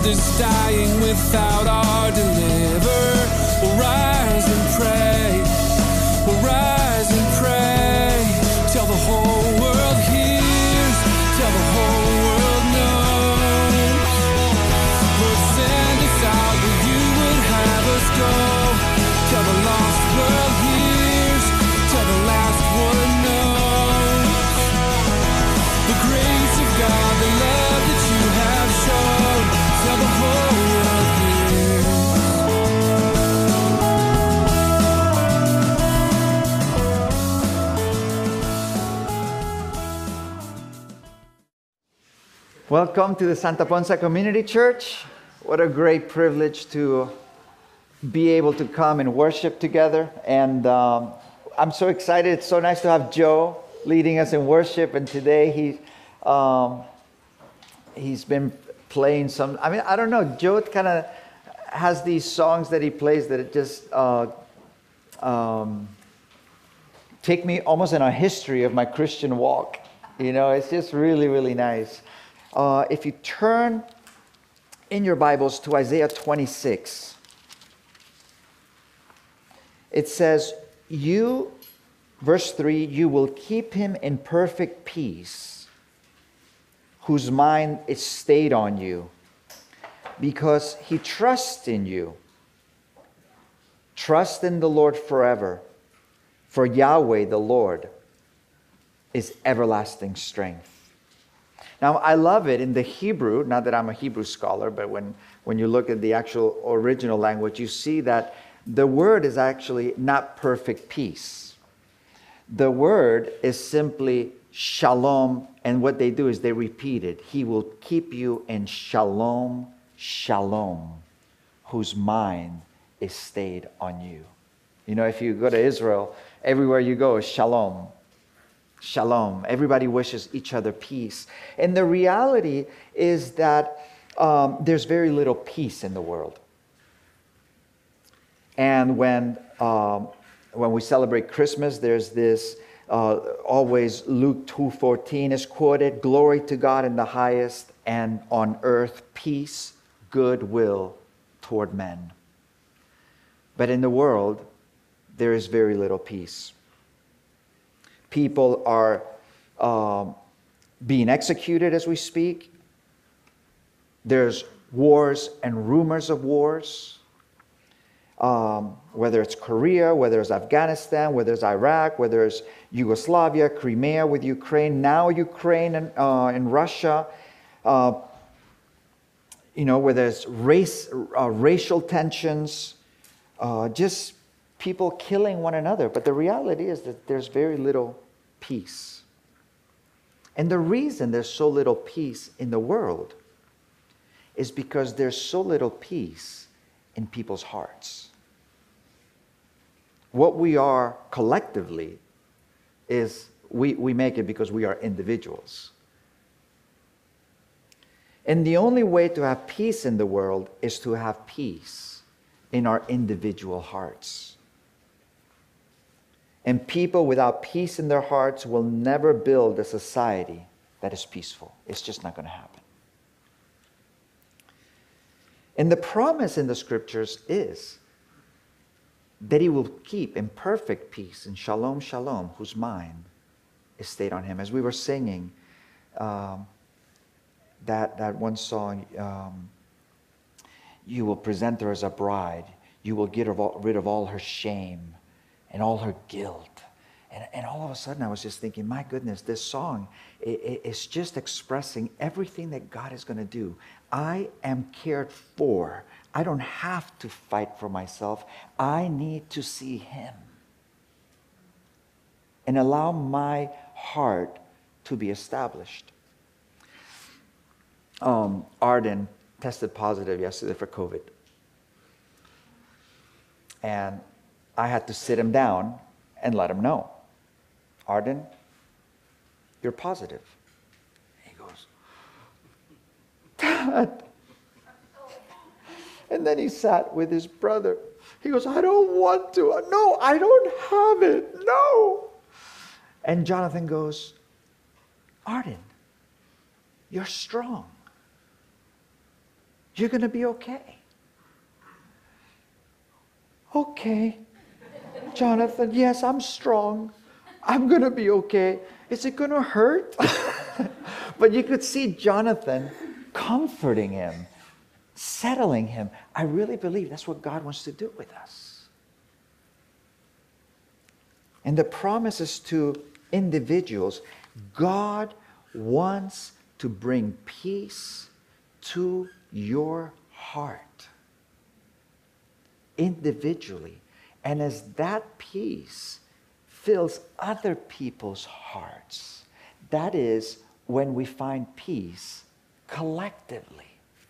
is dying without our deliverer. We'll rise and pray. We'll rise and pray till the whole world hears, till the whole world knows. Lord, send us out where you would have us go, till the lost world hears, till the last one knows. The grace of God, the love that you have shown, till the whole world hears. Welcome to the Santa Ponsa Community Church. What a great privilege to be able to come and worship together. And I'm so excited. It's so nice to have Joe leading us in worship. And today he's been playing some, I don't know, Joe kind of has these songs that he plays that it just take me almost in a history of my Christian walk. You know, it's just really, really nice. If you turn in your Bibles to Isaiah 26, it says, verse 3, you will keep him in perfect peace, whose mind is stayed on you, because he trusts in you. Trust in the Lord forever, for Yahweh the Lord is everlasting strength. Now, I love it in the Hebrew, not that I'm a Hebrew scholar, but when you look at the actual original language, you see that the word is actually not perfect peace. The word is simply shalom, and what they do is they repeat it. He will keep you in shalom, shalom, whose mind is stayed on you. You know, if you go to Israel, everywhere you go is shalom. Shalom. Everybody wishes each other peace. And the reality is that there's very little peace in the world. And when we celebrate Christmas, there's this, always Luke 2:14 is quoted, glory to God in the highest, and on earth peace, goodwill toward men. But in the world, there is very little peace. People are being executed as we speak. There's wars and rumors of wars. Whether it's Korea, whether it's Afghanistan, whether it's Iraq, whether it's Yugoslavia, Crimea with Ukraine, now Ukraine and Russia. Where there's racial tensions, just people killing one another. But the reality is that there's very little peace. And the reason there's so little peace in the world is because there's so little peace in people's hearts. What we are collectively is we make it because we are individuals. And the only way to have peace in the world is to have peace in our individual hearts. And people without peace in their hearts will never build a society that is peaceful. It's just not going to happen. And the promise in the scriptures is that he will keep in perfect peace in shalom, shalom, whose mind is stayed on him. As we were singing that one song, you will present her as a bride. You will get rid of all her shame and all her guilt. And all of a sudden I was just thinking, my goodness, this song is just expressing everything that God is going to do. I am cared for. I don't have to fight for myself. I need to see him. And allow my heart to be established. Arden tested positive yesterday for COVID. And I had to sit him down and let him know. Arden, you're positive. He goes, Dad. And then he sat with his brother. He goes, I don't want to. No, I don't have it. No. And Jonathan goes, Arden, you're strong. You're going to be okay. Okay, Jonathan, yes, I'm strong. I'm going to be okay. Is it going to hurt? But you could see Jonathan comforting him, settling him. I really believe that's what God wants to do with us. And the promises to individuals, God wants to bring peace to your heart individually. And as that peace fills other people's hearts, that is when we find peace collectively.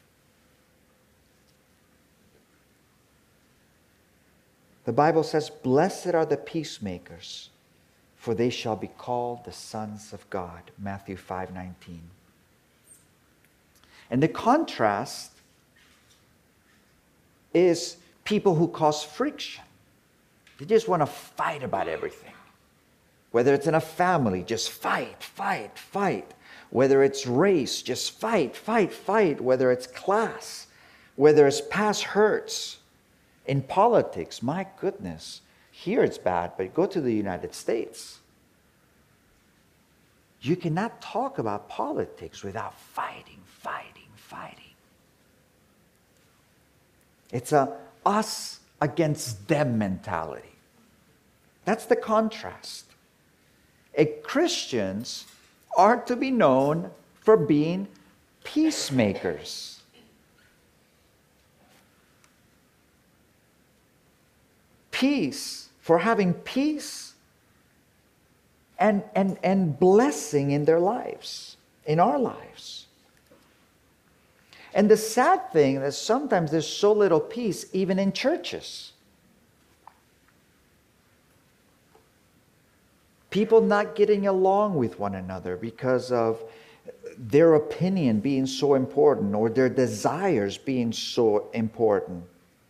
The Bible says, "Blessed are the peacemakers, for they shall be called the sons of God." Matthew 5:19. And the contrast is people who cause friction. They just want to fight about everything. Whether it's in a family, just fight, fight, fight. Whether it's race, just fight, fight, fight. Whether it's class, whether it's past hurts. In politics, my goodness, here it's bad, but go to the United States. You cannot talk about politics without fighting, fighting, fighting. It's a us against them mentality. That's the contrast. Christians are to be known for being peacemakers. Peace, for having peace and blessing in their lives, in our lives. And the sad thing is sometimes there's so little peace even in churches. People not getting along with one another because of their opinion being so important or their desires being so important.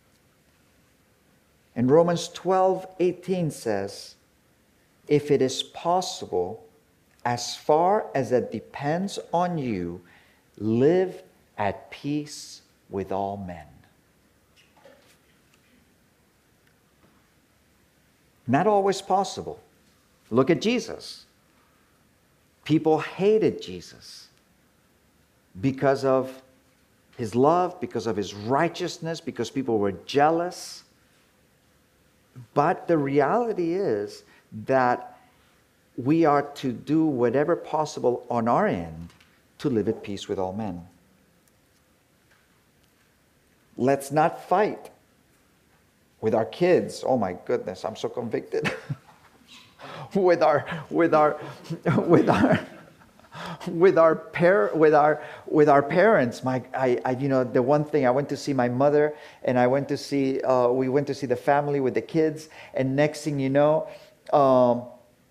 And Romans 12:18 says, "If it is possible, as far as it depends on you, live at peace with all men." Not always possible. Look at Jesus. People hated Jesus because of his love, because of his righteousness, because people were jealous. But the reality is that we are to do whatever possible on our end to live at peace with all men. Let's not fight with our kids. Oh my goodness, I'm so convicted. with our parents. The one thing, I went to see my mother, and we went to see the family with the kids, and next thing you know, I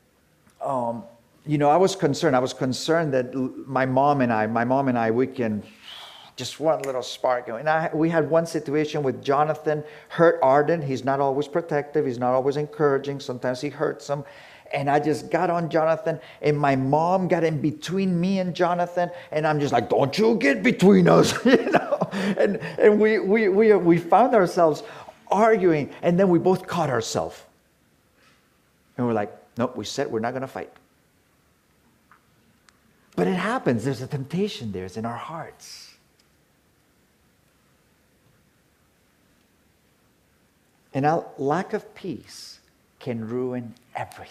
was concerned that my mom and I, we can just one little spark. And we had one situation with Jonathan hurt Arden. He's not always protective. He's not always encouraging. Sometimes he hurts him. And I just got on Jonathan, and my mom got in between me and Jonathan, and I'm just like, "Don't you get between us," And we found ourselves arguing, and then we both caught ourselves, and we're like, "Nope, we said we're not going to fight." But it happens. There's a temptation there. It's in our hearts. And a lack of peace can ruin everything.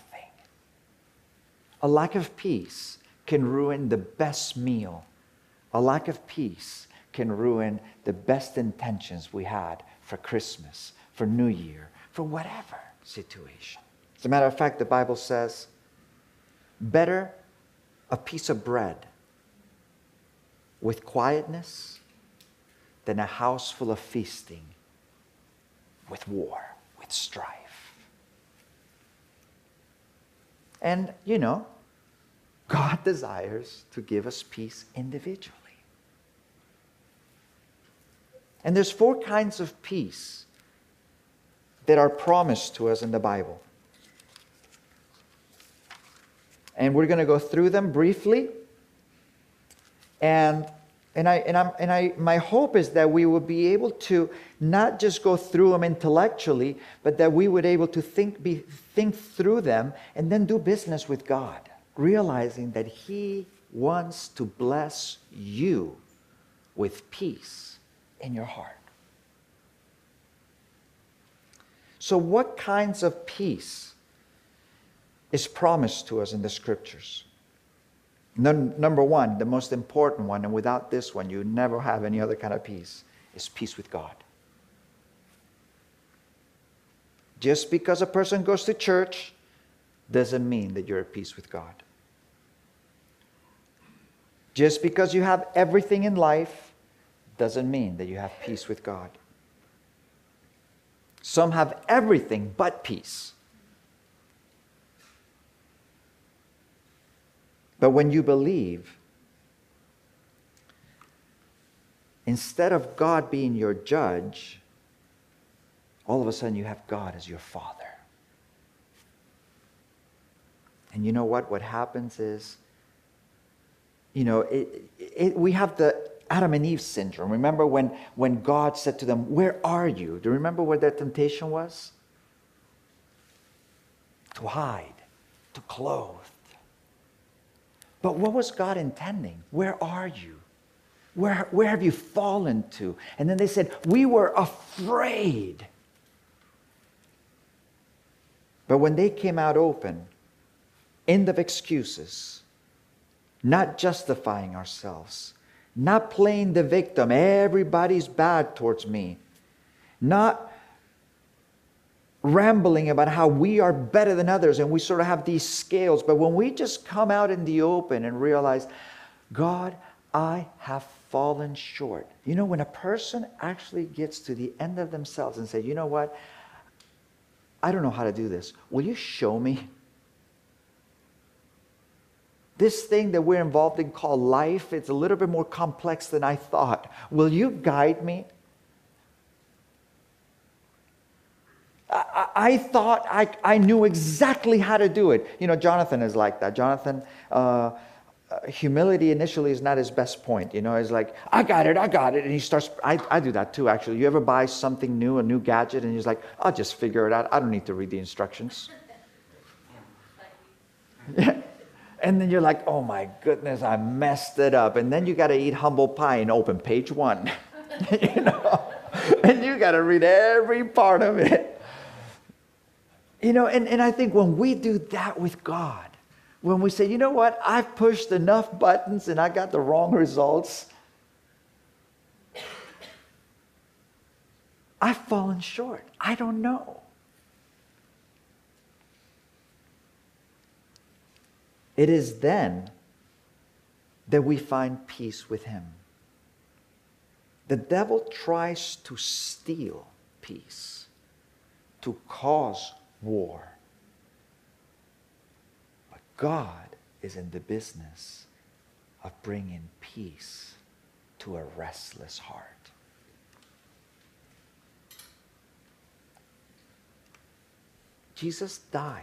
A lack of peace can ruin the best meal. A lack of peace can ruin the best intentions we had for Christmas, for New Year, for whatever situation. As a matter of fact, the Bible says, "Better a piece of bread with quietness than a house full of feasting with war, with strife." And, God desires to give us peace individually. And there's 4 kinds of peace that are promised to us in the Bible. And we're going to go through them briefly. And My hope is that we will be able to not just go through them intellectually, but that we would able to think through them and then do business with God, realizing that He wants to bless you with peace in your heart. So what kinds of peace is promised to us in the Scriptures? Number one, the most important one, and without this one, you never have any other kind of peace, is peace with God. Just because a person goes to church doesn't mean that you're at peace with God. Just because you have everything in life doesn't mean that you have peace with God. Some have everything but peace. But when you believe, instead of God being your judge, all of a sudden you have God as your Father. And you know what? What happens is, we have the Adam and Eve syndrome. Remember when God said to them, "Where are you?" Do you remember what their temptation was? To hide, to clothe. But what was God intending? Where are you? Where have you fallen to? And then they said, "We were afraid." But when they came out open, end of excuses, not justifying ourselves, not playing the victim, everybody's bad towards me, not rambling about how we are better than others and we sort of have these scales. But when we just come out in the open and realize, God, I have fallen short. When a person actually gets to the end of themselves and say, you know what? I don't know how to do this. Will you show me? This thing that we're involved in called life, it's a little bit more complex than I thought. Will you guide me? I thought I knew exactly how to do it. Jonathan is like that. Jonathan, humility initially is not his best point. He's like, I got it. And he starts, I do that too, actually. You ever buy something new, a new gadget, and he's like, I'll just figure it out. I don't need to read the instructions. Yeah. And then you're like, oh my goodness, I messed it up. And then you got to eat humble pie and open page 1. And you got to read every part of it. And I think when we do that with God, when we say, you know what, I've pushed enough buttons and I got the wrong results, I've fallen short. I don't know. It is then that we find peace with Him. The devil tries to steal peace, to cause war. But God is in the business of bringing peace to a restless heart. Jesus died.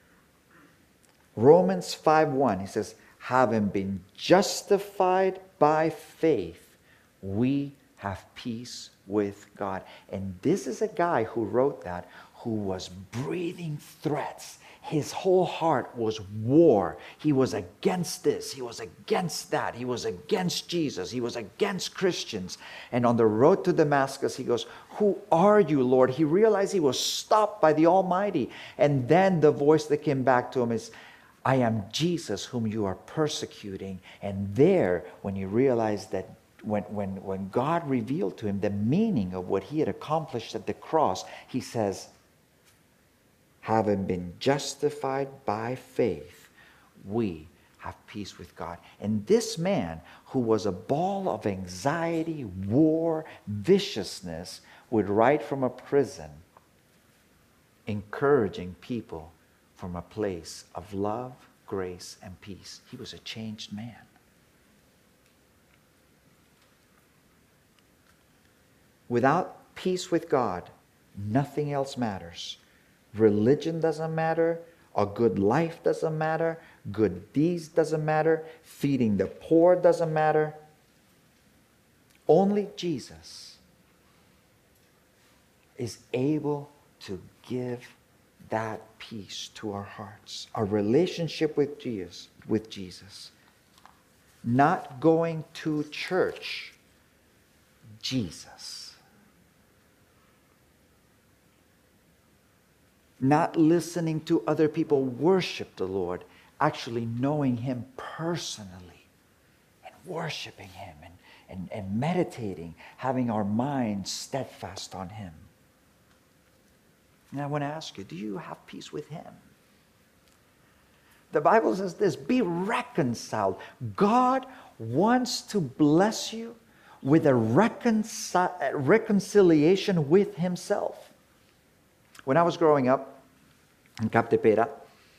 Romans 5:1, he says, having been justified by faith, we have peace with God. And this is a guy who wrote that, who was breathing threats. His whole heart was war. He was against this. He was against that. He was against Jesus. He was against Christians. And on the road to Damascus, he goes, who are you, Lord? He realized he was stopped by the Almighty. And then the voice that came back to him is, I am Jesus whom you are persecuting. And there, when he realized that when God revealed to him the meaning of what he had accomplished at the cross, he says, having been justified by faith, we have peace with God. And this man, who was a ball of anxiety, war, viciousness, would write from a prison, encouraging people from a place of love, grace, and peace. He was a changed man. Without peace with God, nothing else matters. Religion doesn't matter. A good life doesn't matter. Good deeds doesn't matter. Feeding the poor doesn't matter. Only Jesus is able to give that peace to our hearts. Our relationship with Jesus. Not going to church, Jesus. Not listening to other people worship the Lord, actually knowing Him personally and worshiping Him and meditating, having our minds steadfast on Him. And I want to ask you, do you have peace with Him? The Bible says this, be reconciled. God wants to bless you with a reconciliation with Himself. When I was growing up in Captepera,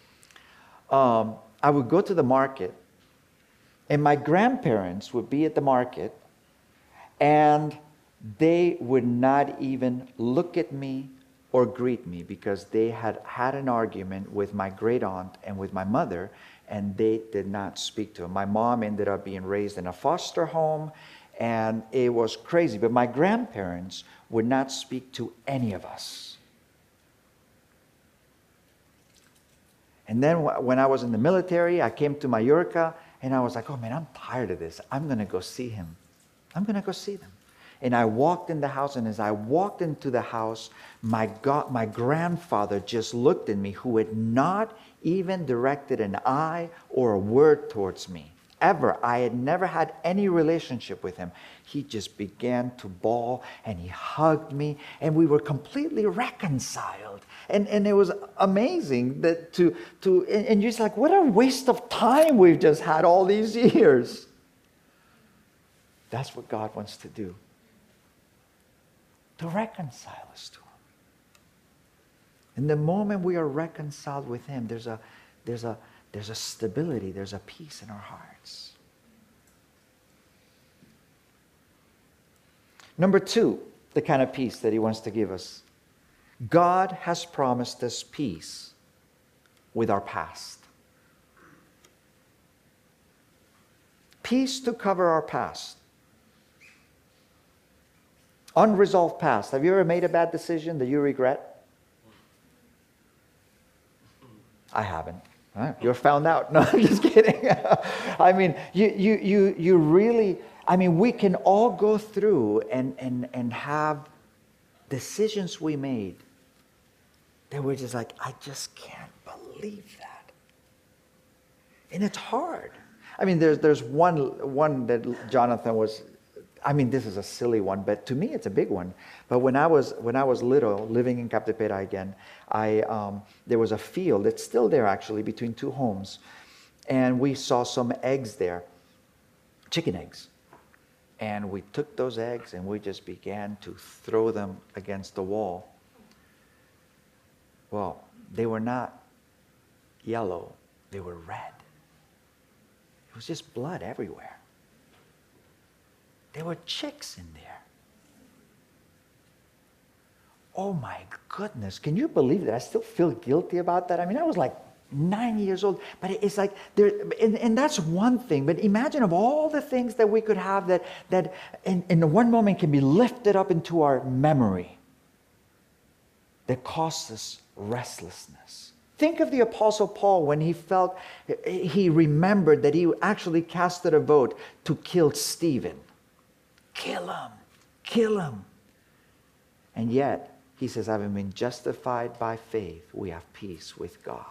I would go to the market, and my grandparents would be at the market, and they would not even look at me or greet me because they had had an argument with my great aunt and with my mother, and they did not speak to him. My mom ended up being raised in a foster home, and it was crazy. But my grandparents would not speak to any of us. And then when I was in the military, I came to Mallorca, and I was like, oh man, I'm tired of this. I'm going to go see him. I'm going to go see them. And I walked in the house, and as I walked into the house, my grandfather just looked at me, who had not even directed an eye or a word towards me. Ever. I had never had any relationship with him. He just began to bawl, and he hugged me, and we were completely reconciled. And it was amazing that and you're just like, what a waste of time we've just had all these years. That's what God wants to do. To reconcile us to Him. And the moment we are reconciled with Him, there's a stability, there's a peace in our hearts. Number 2, the kind of peace that He wants to give us. God has promised us peace with our past. Peace to cover our past. Unresolved past. Have you ever made a bad decision that you regret? I haven't. You're found out. No, I'm just kidding. I mean, you really, I mean, we can all go through and have decisions we made that we're just like, I just can't believe that. And it's hard. I mean, there's one that Jonathan was, I mean, this is a silly one, but to me it's a big one. But when I was little, living in Captepera again, there was a field, it's still there actually, between 2 homes. And we saw some eggs there, chicken eggs. And we took those eggs and we just began to throw them against the wall. Well, they were not yellow, they were red. It was just blood everywhere. There were chicks in there. Oh my goodness, can you believe that? I still feel guilty about that. I mean, I was like 9 years old, but it's like, and that's one thing, but imagine of all the things that we could have that in one moment can be lifted up into our memory that costs us restlessness. Think of the Apostle Paul when he remembered that he actually casted a vote to kill Stephen. Kill him. Kill him. And yet, he says, having been justified by faith, we have peace with God.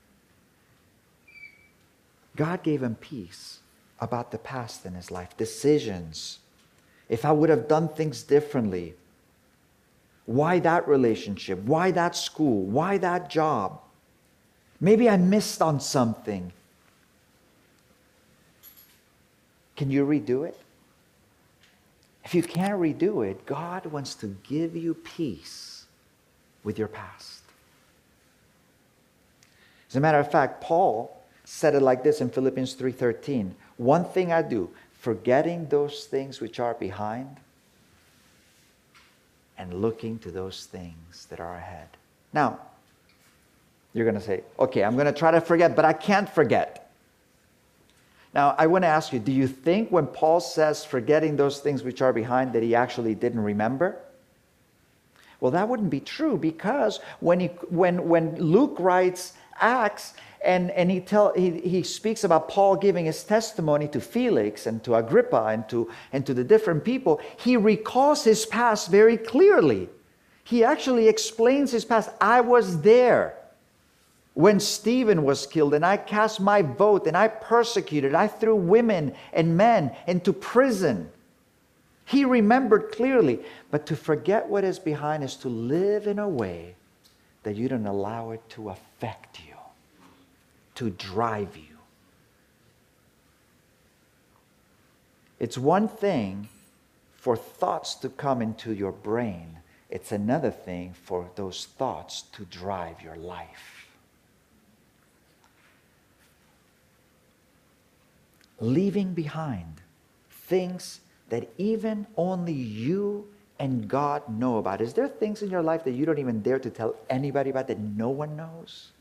God gave him peace about the past in his life, decisions. If I would have done things differently, why that relationship? Why that school? Why that job? Maybe I missed on something. Can you redo it? If you can't redo it, God wants to give you peace with your past. As a matter of fact, Paul said it like this in Philippians 3:13. One thing I do, forgetting those things which are behind and looking to those things that are ahead. Now, you're going to say, okay, I'm going to try to forget, but I can't forget. Now, I want to ask you, do you think when Paul says forgetting those things which are behind that he actually didn't remember? Well, that wouldn't be true, because when Luke writes Acts and he speaks about Paul giving his testimony to Felix and to Agrippa and to the different people, he recalls his past very clearly. He actually explains his past. I was there when Stephen was killed, and I cast my vote, and I persecuted, I threw women and men into prison. He remembered clearly. But to forget what is behind is to live in a way that you don't allow it to affect you, to drive you. It's one thing for thoughts to come into your brain. It's another thing for those thoughts to drive your life. Leaving behind things that even only you and God know about. Is there things in your life that you don't even dare to tell anybody about, that no one knows?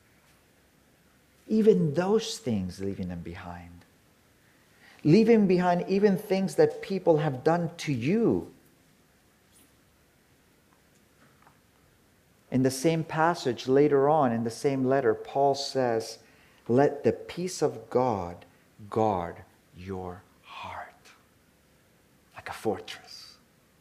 Even those things, leaving them behind. Leaving behind even things that people have done to you. In the same passage later on, in the same letter, Paul says, let the peace of God guard your heart like a fortress.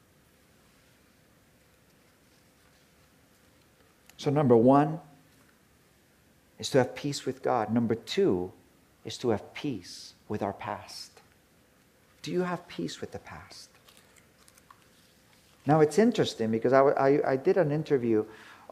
So number one is to have peace with God. Number two is to have peace with our past. Do you have peace with the past? Now it's interesting because I did an interview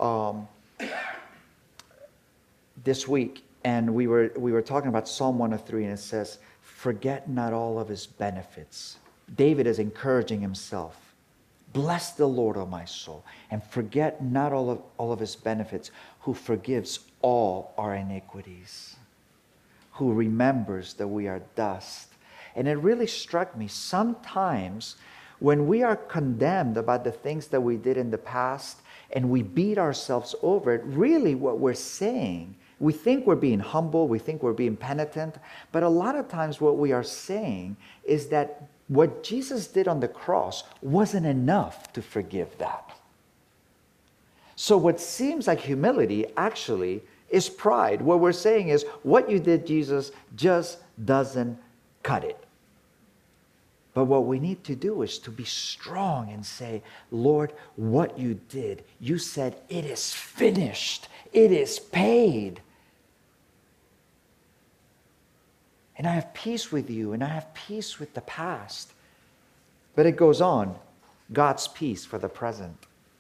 this week, and we were talking about Psalm 103, and it says, forget not all of his benefits. David is encouraging himself. Bless the Lord, O my soul, and forget not all of his benefits, who forgives all our iniquities, who remembers that we are dust. And it really struck me, sometimes when we are condemned about the things that we did in the past and we beat ourselves over it, really what we're saying, we think we're being humble, we think we're being penitent, but a lot of times what we are saying is that what Jesus did on the cross wasn't enough to forgive that. So what seems like humility actually is pride. What we're saying is, what you did, Jesus, just doesn't cut it. But what we need to do is to be strong and say, Lord, what you did, you said it is finished. It is paid. And I have peace with you, and I have peace with the past. But it goes on, God's peace for the present.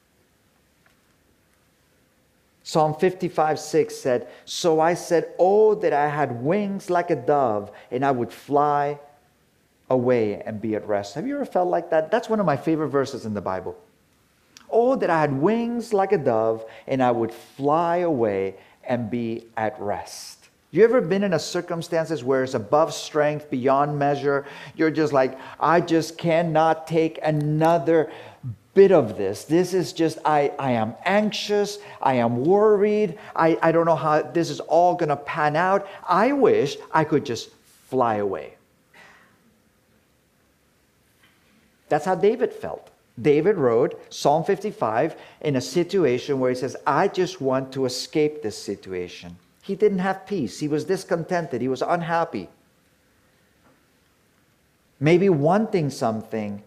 Psalm 55:6 said, so I said, oh, that I had wings like a dove, and I would fly away and be at rest. Have you ever felt like that? That's one of my favorite verses in the Bible. Oh, that I had wings like a dove, and I would fly away and be at rest. You ever been in a circumstances where it's above strength, beyond measure? You're just like, I just cannot take another bit of this. This is just, I am anxious. I am worried. I don't know how this is all going to pan out. I wish I could just fly away. That's how David felt. David wrote Psalm 55 in a situation where he says, I just want to escape this situation. He didn't have peace. He was discontented. He was unhappy. Maybe wanting something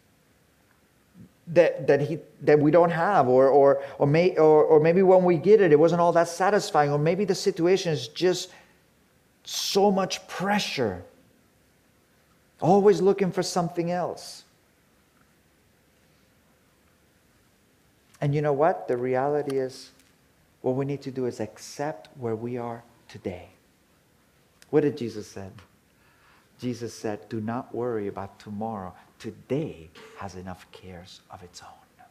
that we don't have, or maybe when we get it, it wasn't all that satisfying, or maybe the situation is just so much pressure. Always looking for something else. And you know what? The reality is, what we need to do is accept where we are today. What did Jesus say? Jesus said, do not worry about tomorrow. Today has enough cares of its own.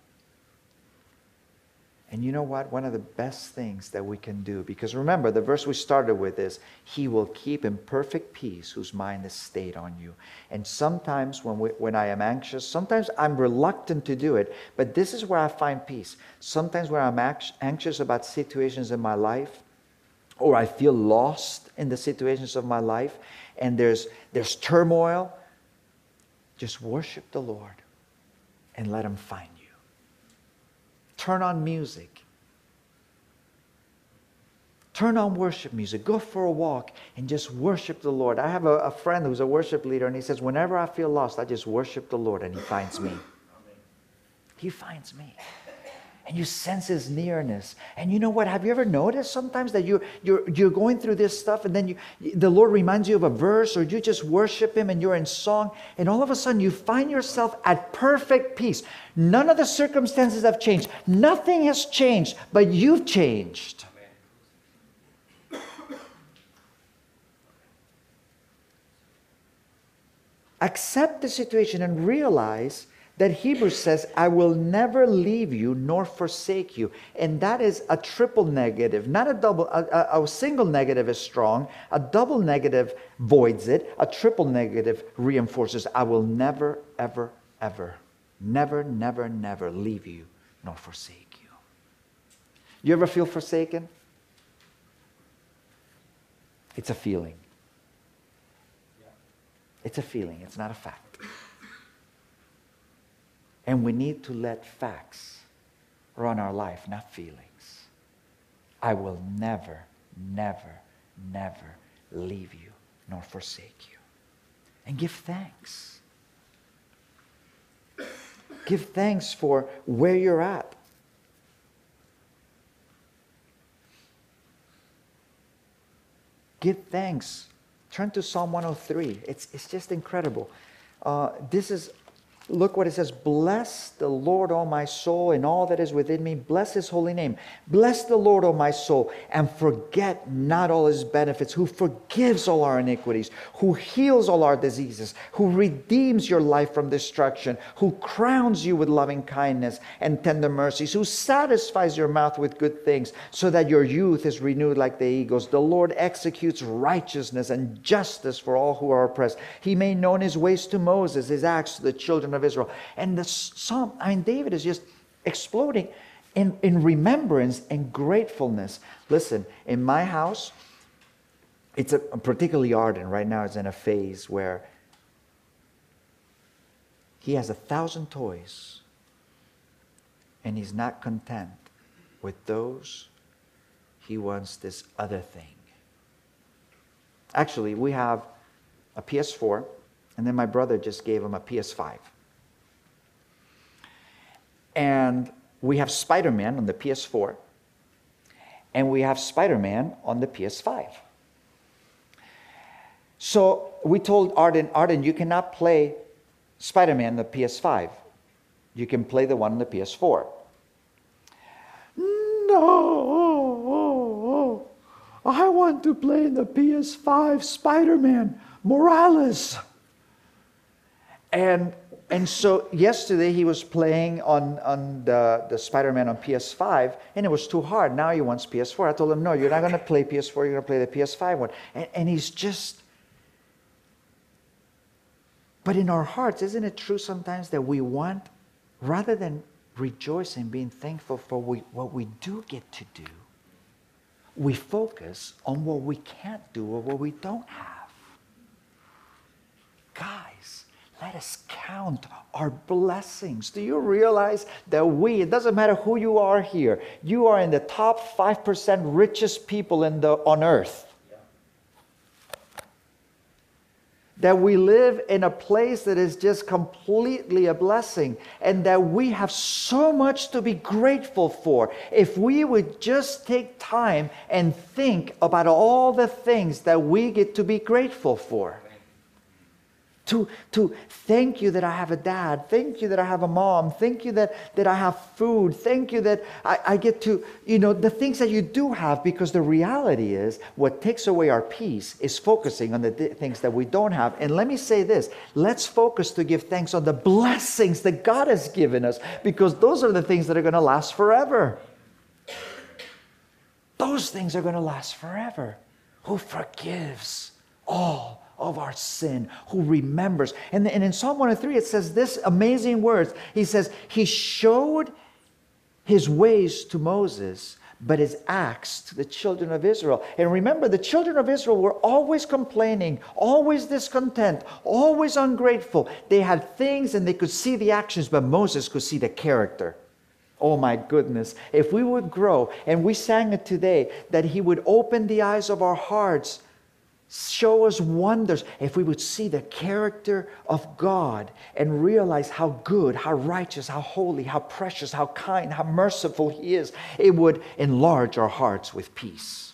And you know what? One of the best things that we can do, because remember, the verse we started with is, He will keep in perfect peace whose mind is stayed on you. And sometimes when I am anxious, sometimes I'm reluctant to do it, but this is where I find peace. Sometimes when I'm anxious about situations in my life, or I feel lost in the situations of my life, and there's turmoil, just worship the Lord and let Him find you. Turn on music. Turn on worship music. Go for a walk and just worship the Lord. I have a friend who's a worship leader, and he says, whenever I feel lost, I just worship the Lord, and He finds me. He finds me. And you sense His nearness. And you know what? Have you ever noticed sometimes that you're going through this stuff, and then the Lord reminds you of a verse, or you just worship Him and you're in song, and all of a sudden you find yourself at perfect peace. None of the circumstances have changed. Nothing has changed, but you've changed. Accept the situation and realize that Hebrews says, I will never leave you nor forsake you. And that is a triple negative, not a double. A single negative is strong. A double negative voids it. A triple negative reinforces, I will never, ever, ever, never, never, never leave you nor forsake you. You ever feel forsaken? It's a feeling. It's a feeling. It's not a fact. And we need to let facts run our life, not feelings. I will never, never, never leave you nor forsake you. And give thanks. Give thanks for where you're at. Give thanks. Turn to Psalm 103. It's just incredible. Look what it says. Bless the Lord, O my soul, and all that is within me. Bless His holy name. Bless the Lord, O my soul, and forget not all His benefits, who forgives all our iniquities, who heals all our diseases, who redeems your life from destruction, who crowns you with loving kindness and tender mercies, who satisfies your mouth with good things, so that your youth is renewed like the eagles. The Lord executes righteousness and justice for all who are oppressed. He made known His ways to Moses, His acts to the children of Israel. And the psalm, David is just exploding in remembrance and gratefulness. Listen, in my house, it's particularly Arden right now is in a phase where he has 1,000 toys, and he's not content with those. He wants this other thing. Actually, we have a PS4, and then my brother just gave him a PS5. And we have Spider-Man on the PS4. And we have Spider-Man on the PS5. So we told Arden, you cannot play Spider-Man on the PS5. You can play the one on the PS4. No, I want to play the PS5 Spider-Man Morales. And so yesterday he was playing on the Spider-Man on PS5, and it was too hard. Now he wants PS4. I told him, no, you're not going to play PS4. You're going to play the PS5 one. And he's just... But in our hearts, isn't it true sometimes that we want, rather than rejoicing, being thankful for what we do get to do, we focus on what we can't do or what we don't have. Guys, let us count our blessings. Do you realize that it doesn't matter who you are here, you are in the top 5% richest people on earth. That we live in a place that is just completely a blessing, and that we have so much to be grateful for. If we would just take time and think about all the things that we get to be grateful for. To thank you that I have a dad. Thank you that I have a mom. Thank you that I have food. Thank you that I get to, the things that you do have, because the reality is what takes away our peace is focusing on the things that we don't have. And let me say this, let's focus to give thanks on the blessings that God has given us, because those are the things that are going to last forever. Those things are going to last forever. Who forgives all of our sin, who remembers. And in Psalm 103, it says this amazing words. He says, He showed His ways to Moses, but his acts to the children of Israel. And remember, the children of Israel were always complaining, always discontent, always ungrateful. They had things and they could see the actions, but Moses could see the character. Oh my goodness, if we would grow, and we sang it today, that he would open the eyes of our hearts, show us wonders. If we would see the character of God and realize how good, how righteous, how holy, how precious, how kind, how merciful he is, it would enlarge our hearts with peace.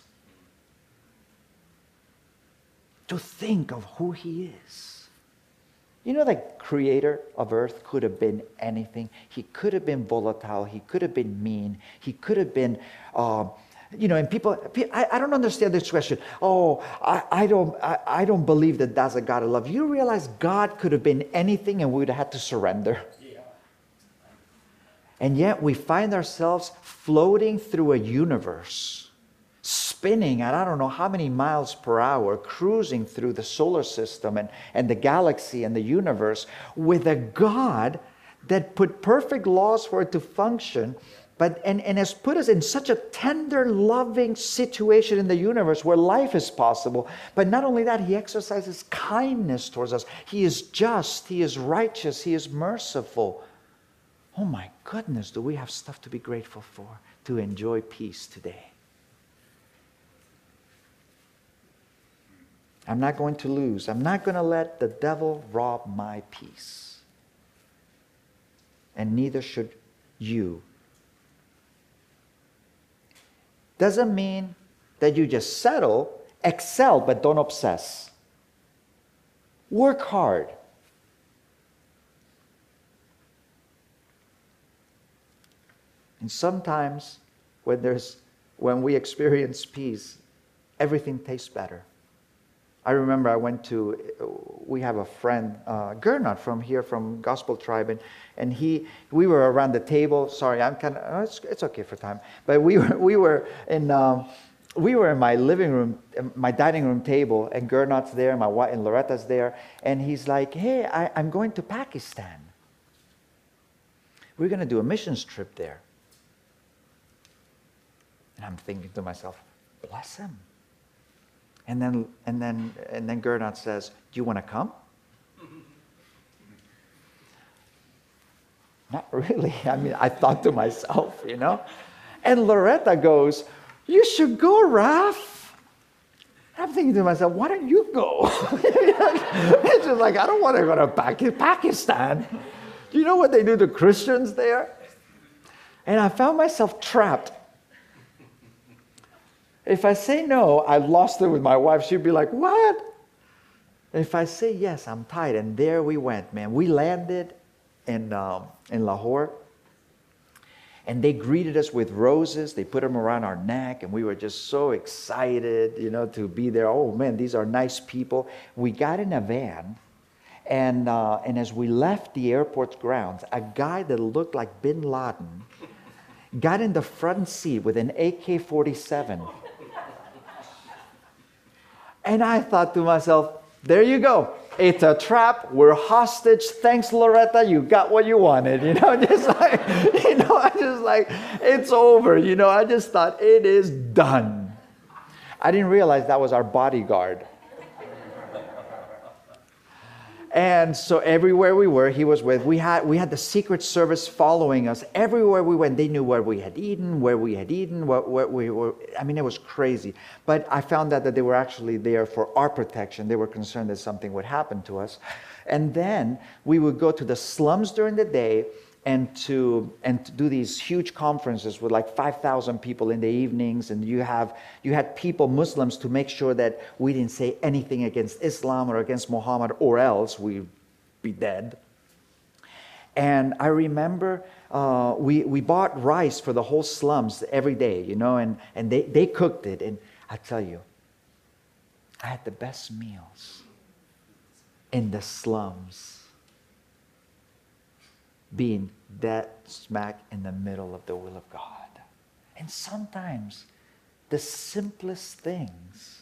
To think of who he is. You know, the creator of earth could have been anything. He could have been volatile. He could have been mean. He could have been... and people, I don't understand this question. Oh, I don't believe that that's a God of love. You realize God could have been anything and we would have had to surrender. Yeah. And yet we find ourselves floating through a universe, spinning at I don't know how many miles per hour, cruising through the solar system and the galaxy and the universe with a God that put perfect laws for it to function. But and has put us in such a tender, loving situation in the universe where life is possible. But not only that, he exercises kindness towards us. He is just, he is righteous, he is merciful. Oh my goodness, do we have stuff to be grateful for, to enjoy peace today? I'm not going to lose. I'm not going to let the devil rob my peace. And neither should you. Doesn't mean that you just settle, excel, but don't obsess. Work hard. And sometimes when we experience peace, everything tastes better. I remember we have a friend, Gernot from Gospel Tribe, and we were around the table. Sorry, I'm kind of, it's okay for time. But we were in my living room, my dining room table, and Gernot's there, my wife and Loretta's there, and he's like, hey, I'm going to Pakistan. We're going to do a missions trip there. And I'm thinking to myself, bless him. And then Gernot says, do you want to come? Not really. I mean, I thought to myself, And Loretta goes, you should go, Raph. I'm thinking to myself, why don't you go? It's just like, I don't want to go to Pakistan. Do you know what they do to Christians there? And I found myself trapped. If I say no, I lost it with my wife. She'd be like, what? If I say yes, I'm tied. And there we went, man. We landed in Lahore. And they greeted us with roses. They put them around our neck. And we were just so excited, to be there. Oh, man, these are nice people. We got in a van. And as we left the airport's grounds, a guy that looked like Bin Laden got in the front seat with an AK-47. And I thought to myself, there you go. It's a trap. We're hostage. Thanks, Loretta. You got what you wanted. Just like, it's over. I just thought it is done. I didn't realize that was our bodyguard. And so everywhere we were, he was with. We had the Secret Service following us everywhere we went. They knew where we had eaten, what we were. I mean, it was crazy. But I found out that they were actually there for our protection. They were concerned that something would happen to us. And then we would go to the slums during the day and to do these huge conferences with like 5,000 people in the evenings. And you had people, Muslims, to make sure that we didn't say anything against Islam or against Muhammad, or else we'd be dead. And I remember we bought rice for the whole slums every day, and they cooked it. And I tell you, I had the best meals in the slums, being dead smack in the middle of the will of God. And sometimes the simplest things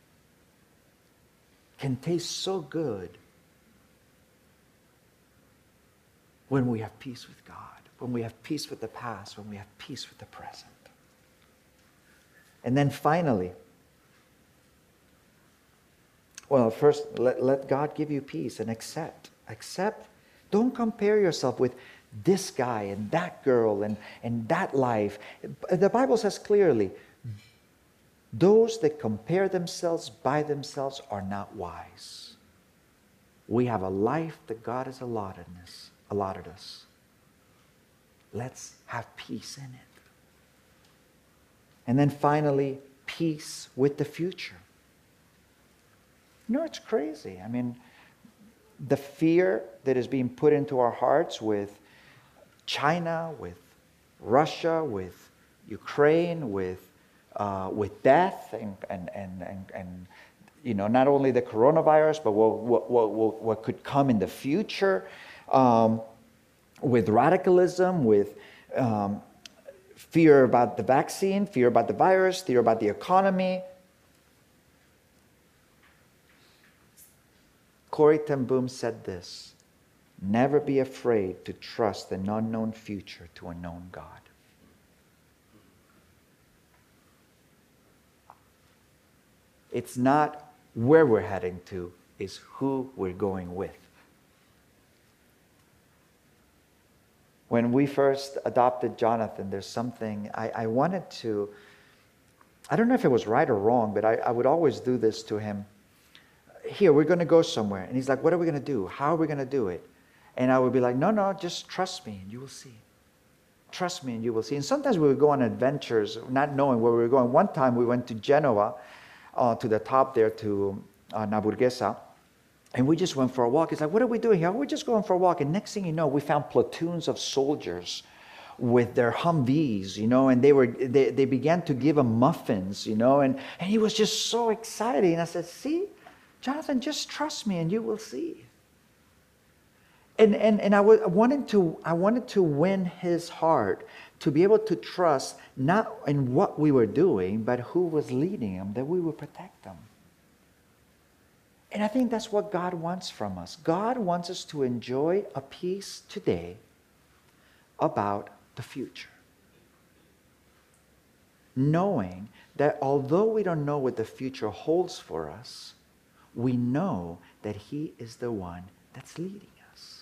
can taste so good when we have peace with God, when we have peace with the past, when we have peace with the present. And then finally, well, first, let God give you peace and accept. Accept. Don't compare yourself with this guy and that girl and that life. The Bible says clearly, those that compare themselves by themselves are not wise. We have a life that God has allotted us. Let's have peace in it. And then finally, peace with the future. You know, it's crazy. I mean, the fear that is being put into our hearts with China, with Russia, with Ukraine, with death, and you know, not only the coronavirus, but what could come in the future, with radicalism, with fear about the vaccine, fear about the virus, fear about the economy. Corrie ten Boom said this: never be afraid to trust an unknown future to a known God. It's not where we're heading to, it's who we're going with. When we first adopted Jonathan, there's something I wanted to, I don't know if it was right or wrong, but I would always do this to him. Here, we're going to go somewhere. And he's like, what are we going to do? How are we going to do it? And I would be like, no, just trust me and you will see. Trust me and you will see. And sometimes we would go on adventures not knowing where we were going. One time we went to Genoa, to the top there, to Naburghesa. And we just went for a walk. He's like, what are we doing here? We're just going for a walk. And next thing you know, we found platoons of soldiers with their Humvees, you know, and they began to give him muffins, you know, and he was just so excited. And I said, see, Jonathan, just trust me and you will see. And I wanted to win his heart, to be able to trust not in what we were doing, but who was leading him, that we would protect them. And I think that's what God wants from us. God wants us to enjoy a peace today about the future. Knowing that although we don't know what the future holds for us, we know that He is the one that's leading us.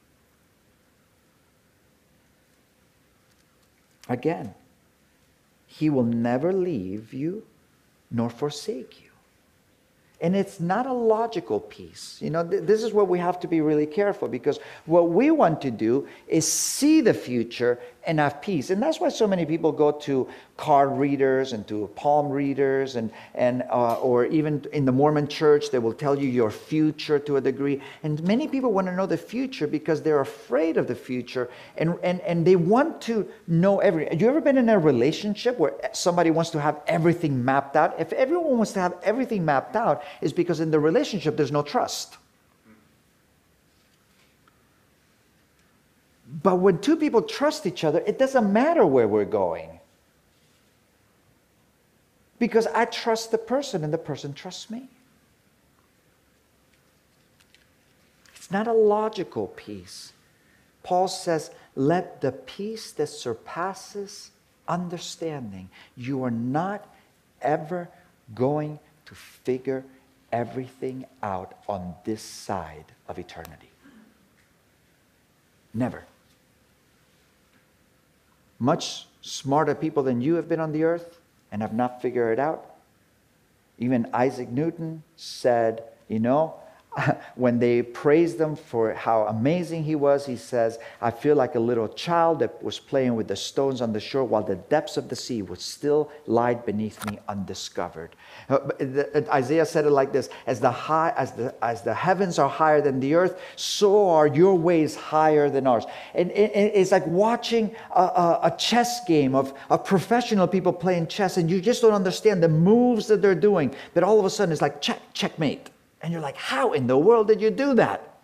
Again, He will never leave you nor forsake you. And it's not a logical peace. You know, this is where we have to be really careful, because what we want to do is see the future and have peace. And that's why so many people go to card readers and to palm readers and or even in the Mormon church, they will tell you your future to a degree. And many people want to know the future because they're afraid of the future and they want to know everything. Have you ever been in a relationship where somebody wants to have everything mapped out? If everyone wants to have everything mapped out, it's because in the relationship there's no trust. But when two people trust each other, it doesn't matter where we're going. Because I trust the person and the person trusts me. It's not a logical peace. Paul says, let the peace that surpasses understanding. You are not ever going to figure everything out on this side of eternity. Never. Much smarter people than you have been on the earth and have not figured it out. Even Isaac Newton said, you know, when they praised him for how amazing he was, he says, I feel like a little child that was playing with the stones on the shore while the depths of the sea would still lie beneath me undiscovered. Isaiah said it like this, as the heavens are higher than the earth, so are your ways higher than ours. And it's like watching a chess game of professional people playing chess, and you just don't understand the moves that they're doing. But all of a sudden it's like checkmate. And you're like, how in the world did you do that?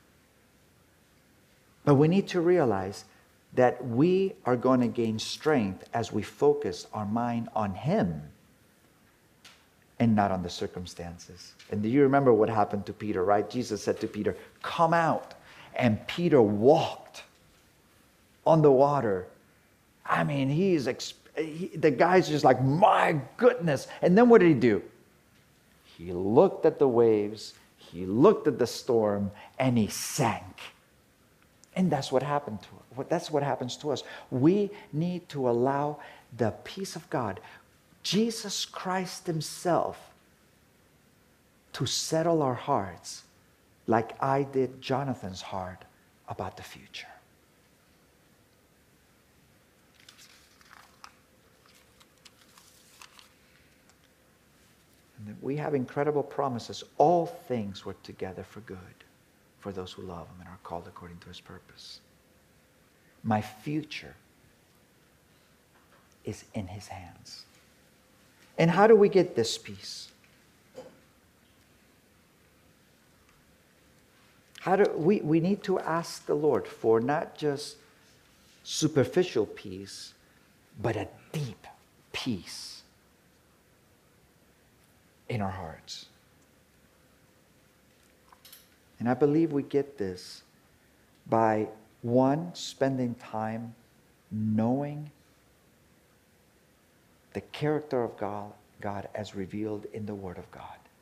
But we need to realize that we are going to gain strength as we focus our mind on Him and not on the circumstances. And do you remember what happened to Peter, right? Jesus said to Peter, come out. And Peter walked on the water. I mean, he is The guy's just like, my goodness. And then what did he do? He looked at the waves, he looked at the storm, and he sank. And that's what happened to us. That's what happens to us. We need to allow the peace of God, Jesus Christ himself, to settle our hearts like I did Jonathan's heart about the future. And that we have incredible promises. All things work together for good for those who love him and are called according to his purpose. My future is in his hands. And how do we get this peace? We need to ask the Lord for not just superficial peace, but a deep peace in our hearts. And I believe we get this by, one, spending time knowing the character of God as revealed in the Word of God.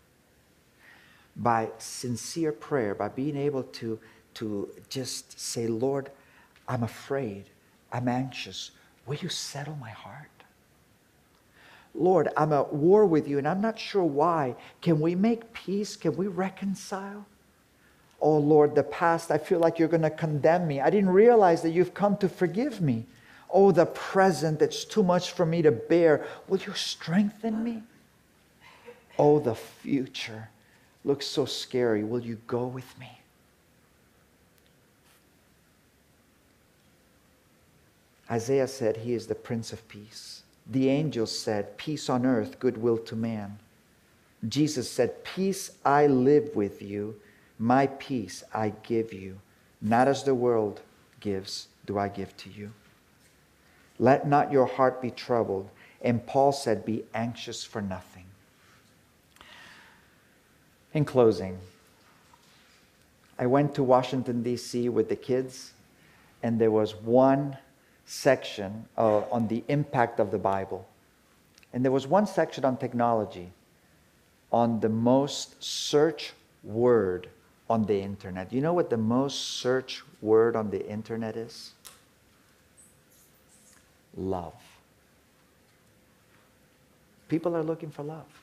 By sincere prayer, by being able to just say, Lord, I'm afraid, I'm anxious. Will you settle my heart? Lord, I'm at war with you and I'm not sure why. Can we make peace? Can we reconcile? Oh Lord, the past, I feel like you're going to condemn me. I didn't realize that you've come to forgive me. Oh, the present, it's too much for me to bear. Will you strengthen me? Oh, the future looks so scary. Will you go with me? Isaiah said he is the Prince of Peace. The angels said, peace on earth, goodwill to man. Jesus said, peace I live with you, my peace I give you. Not as the world gives, do I give to you. Let not your heart be troubled. And Paul said, be anxious for nothing. In closing, I went to Washington, D.C. with the kids, and there was one section on the impact of the Bible. And there was one section on technology, on the most search word on the internet. You know what the most search word on the internet is? Love. People are looking for love.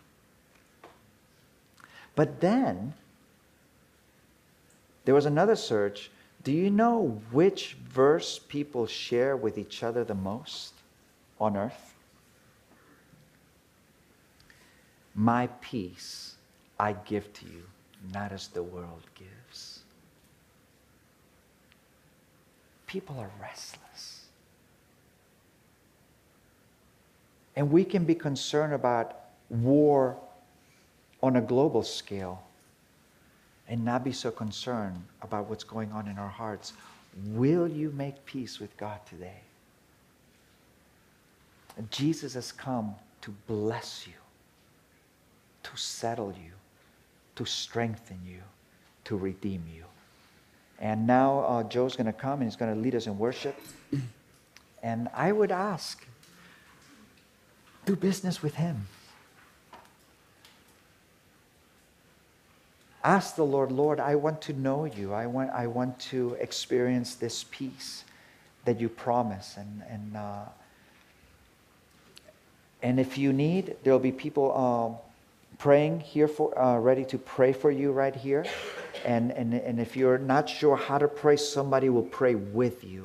But then, there was another search. Do you know which verse people share with each other the most on earth? My peace I give to you, not as the world gives. People are restless. And we can be concerned about war on a global scale and not be so concerned about what's going on in our hearts. Will you make peace with God today? Jesus has come to bless you, to settle you, to strengthen you, to redeem you. And now Joe's going to come and he's going to lead us in worship. And I would ask, do business with him. Ask the Lord, Lord, I want to know you. I want to experience this peace that you promise. And if you need, there will be people praying here ready to pray for you right here. And if you're not sure how to pray, somebody will pray with you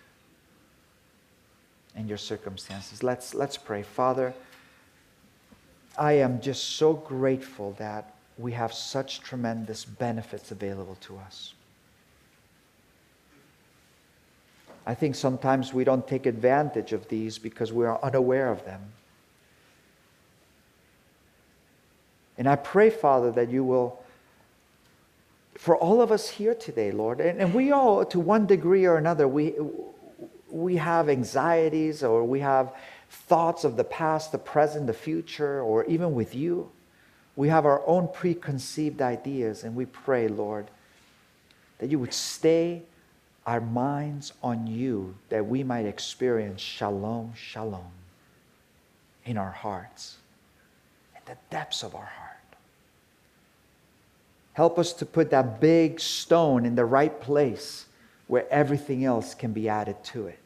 in your circumstances. Let's pray. Father, I am just so grateful that we have such tremendous benefits available to us. I think sometimes we don't take advantage of these because we are unaware of them. And I pray, Father, that you will, for all of us here today, Lord, and we all, to one degree or another, we have anxieties or we have thoughts of the past, the present, the future, or even with you. We have our own preconceived ideas, and we pray, Lord, that you would stay our minds on you, that we might experience shalom, shalom. in our hearts, in the depths of our heart. Help us to put that big stone in the right place where everything else can be added to it.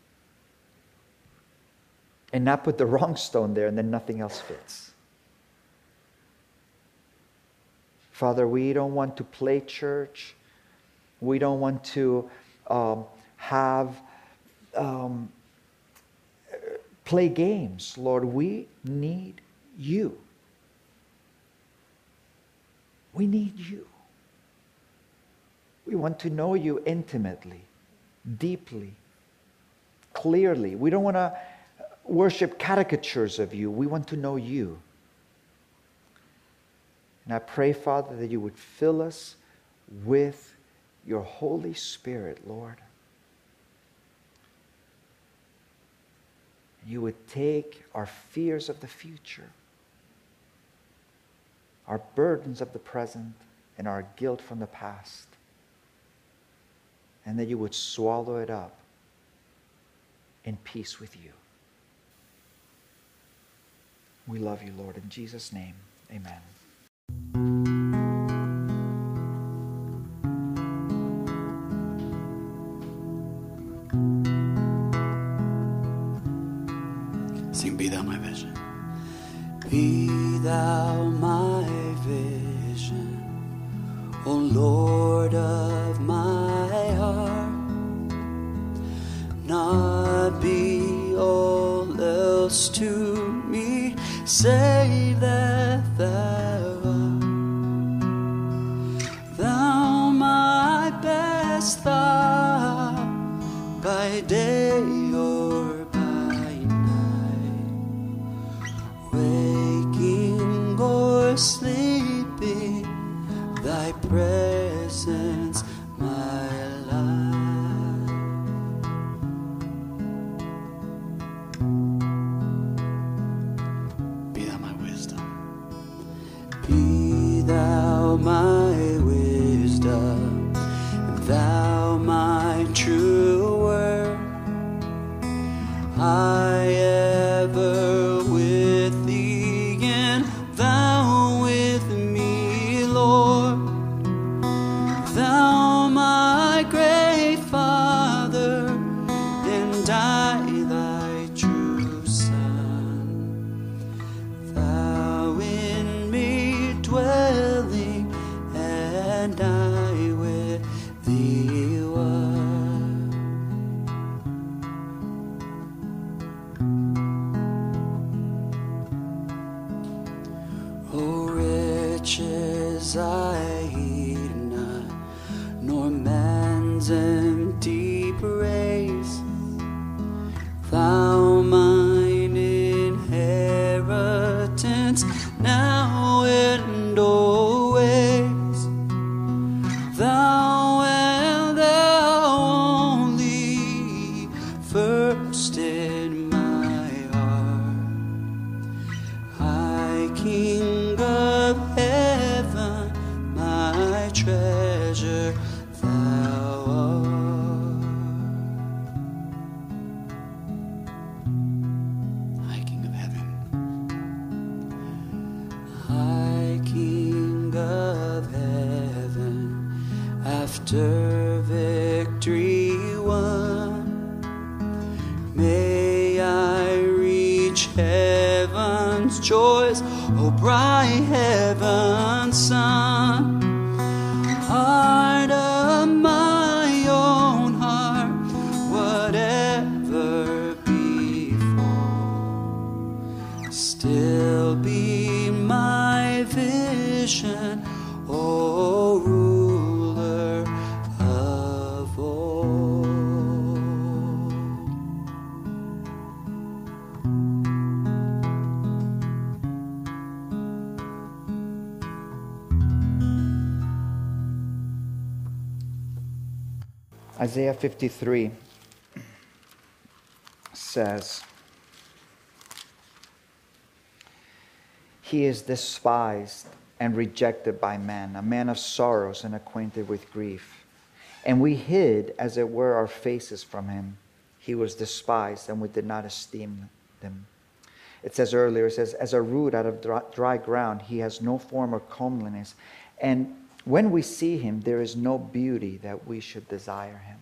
And not put the wrong stone there and then nothing else fits. Father, we don't want to play church. We don't want to play games. Lord, we need you. We need you. We want to know you intimately, deeply, clearly. We don't want to worship caricatures of you. We want to know you. And I pray, Father, that you would fill us with your Holy Spirit, Lord. You would take our fears of the future, our burdens of the present, and our guilt from the past, and that you would swallow it up in peace with you. We love you, Lord. In Jesus' name, amen. Sing, Be Thou My Vision. Be Thou my vision, O Lord of my heart. Not be all else to me, save that Thou art. Thou my best thought, by day or by night, waking or sleeping, thy presence my life. Be thou my wisdom. Be thou my wisdom, and thou my true word. I ever with thee, and thou with me, Lord. Thou my great Father, and I thy true Son. Thou in me dwelling, and I with thee one. O riches I heed not, nor man's empty praise. Thou mine inheritance, now and always. Thou and thou only, first in my heart. High King of heaven, my treasure thou art. High King of heaven, High King of heaven, after victory won, may I reach heaven's joys, O bright heaven's sun. Heart of my own heart, whatever befall, still be my vision, O ruler of all. Isaiah 53 says, He is despised and rejected by men, a man of sorrows and acquainted with grief. And we hid, as it were, our faces from him. He was despised, and we did not esteem him. It says earlier, it says, as a root out of dry ground, he has no form or comeliness. And when we see him, there is no beauty that we should desire him.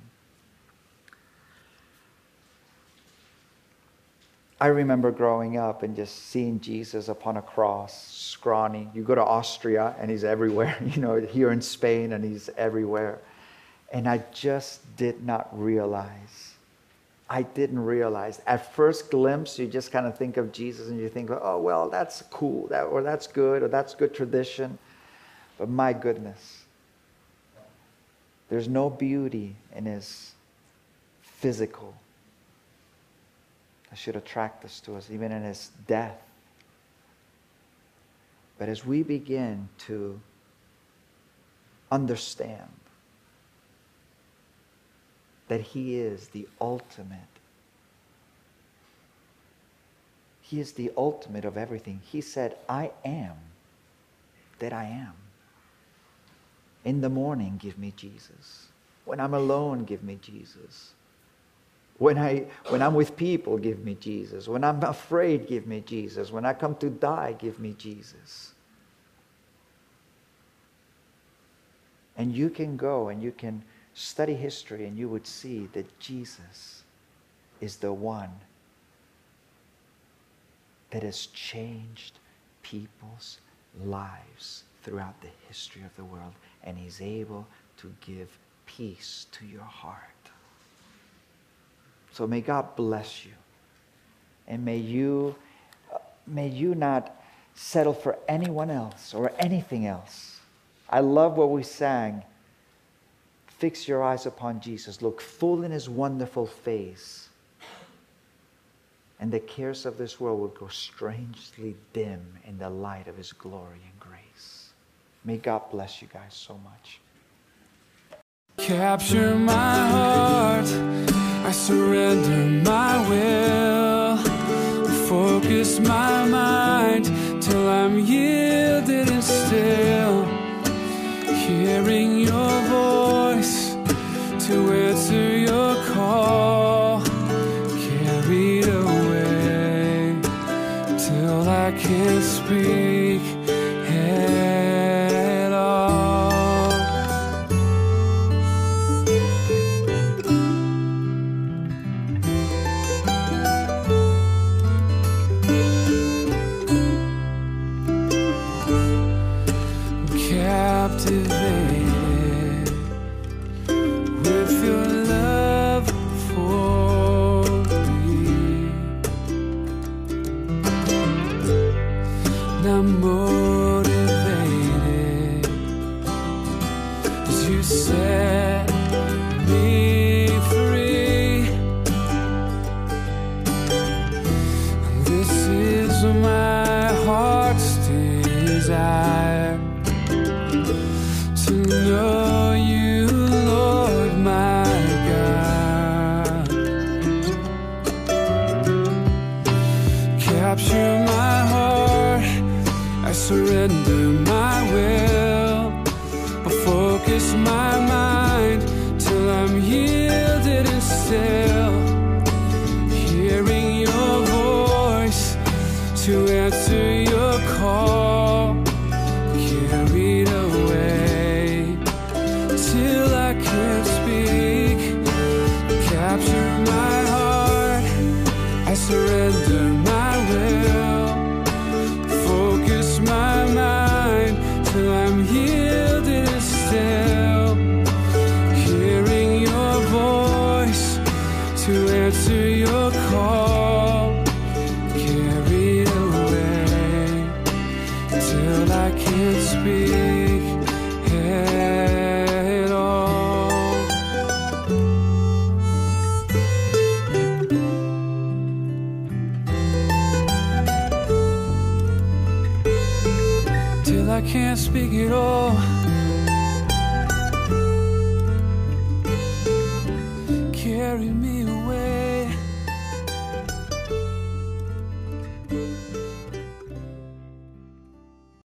I remember growing up and just seeing Jesus upon a cross, scrawny. You go to Austria and he's everywhere. Here in Spain and he's everywhere. And I just did not realize. I didn't realize. At first glimpse, you just kind of think of Jesus and you think, oh, well, that's cool, or that's good tradition. But my goodness, there's no beauty in his physical that should attract us to us, even in his death. But as we begin to understand that he is the ultimate, he is the ultimate of everything. He said, I am that I am. In the morning, give me Jesus. When I'm alone, give me Jesus. When I'm with people, give me Jesus. When I'm afraid, give me Jesus. When I come to die, give me Jesus. And you can go and you can study history and you would see that Jesus is the one that has changed people's lives throughout the history of the world. And he's able to give peace to your heart. So may God bless you. And may you not settle for anyone else or anything else. I love what we sang. Fix your eyes upon Jesus. Look full in his wonderful face. And the cares of this world will grow strangely dim in the light of his glory and grace. May God bless you guys so much. Capture my heart, I surrender my will. Focus my mind till I'm yielded and still. Hearing your voice to answer your call. Carried away till I can't speak at all. Captivated with your love for me. Now motivated as you set me free. This is my heart's desire, to know you, Lord my God. Capture my heart, I surrender my will. Focus my mind till I'm yielded and still. Hearing your voice to answer your call. Carried away till I can't speak. Capture my heart, I surrender my will. Focus my mind till I'm yielded and still. Hearing your voice to answer your call. Carried away till I can't speak at all. Till I can't speak at all. Carry me away.